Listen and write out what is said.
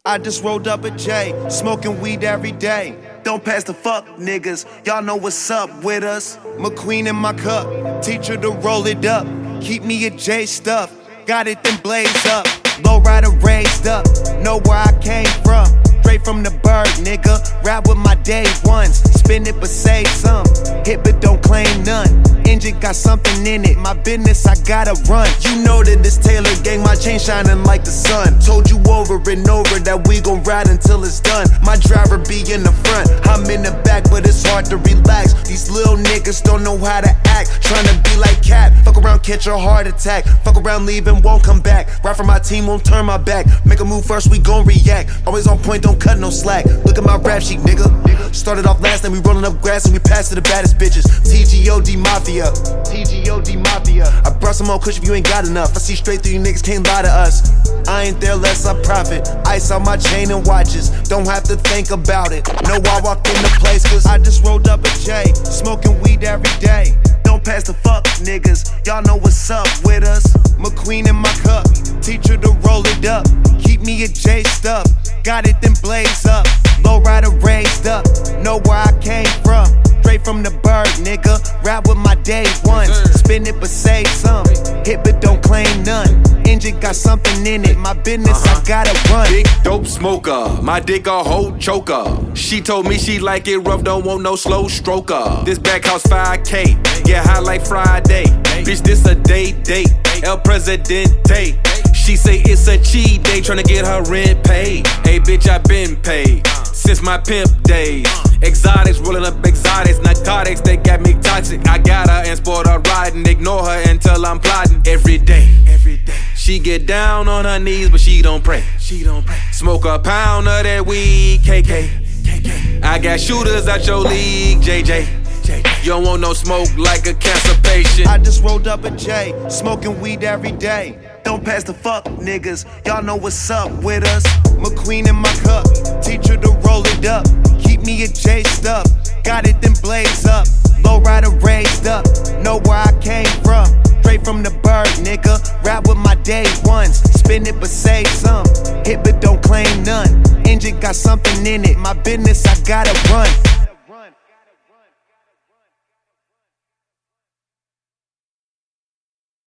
I just rolled up a J, smoking weed every day. Don't pass the fuck, niggas. Y'all know what's up with us. McQueen in my cup, teacher to roll it up. Keep me a J stuff, got it then blaze up. Low rider raised up, know where I came from. Straight from the bird, nigga. Ride with my day ones. Spin it but save some. Hit but don't claim none. Engine got something in it. My business, I gotta run. You know that this Taylor gang, my chain shining like the sun. Told you over and over that we gon' ride until it's done. My driver be in the front, I'm in the back, but it's hard to relax. These little niggas don't know how to act. Tryna be like Cap, fuck around, catch a heart attack. Fuck around, leave and won't come back. Ride for my team, won't turn my back. Make a move first, we gon' react. Always on point, don't cut no slack. Look at my rap sheet, nigga. Started off last, then we rolling up grass and we passed to the baddest bitches. TGOD Mafia, TGOD Mafia. I brought some more kush if you ain't got enough. I see straight through you niggas, can't lie to us. I ain't there less I profit. Ice on my chain and watches, don't have to think about it. Know I walk in the place cause I just rolled up a J, smoking weed every day. Don't pass the fuck, niggas. Y'all know what's up with us. McQueen in my cup, teacher to roll it up. Keep me a J stuff, got it then blaze up. Low rider raised up, know where I came from. Straight from the bird, nigga. Ride with my day ones. Spin it but save some. Hit but don't claim none. Engine got something in it. My business, I gotta run. Big dope smoker, my dick a whole choker. She told me she like it rough, don't want no slow stroker. This back house 5K, get high like Friday. Bitch, this a date, El Presidente. She say it's a cheat day, tryna get her rent paid. Hey bitch, I been paid since my pimp days. Exotics, rolling up exotics, narcotics, they got me toxic. I got her and sport her riding, ignore her until I'm plotting. Every day, she get down on her knees, but she don't pray. Smoke a pound of that weed, KK. I got shooters out your league, JJ. You don't want no smoke like a cancer patient. I just rolled up a J, smoking weed every day. Don't pass the fuck, niggas. Y'all know what's up with us. McQueen in my cup, teacher to roll it up. Keep me a J stuff, got it then blaze up. Low rider raised up, know where I came from. Straight from the bird, nigga. Ride with my day ones. Spin it but save some. Hit but don't claim none. Engine got something in it. My business, I gotta run.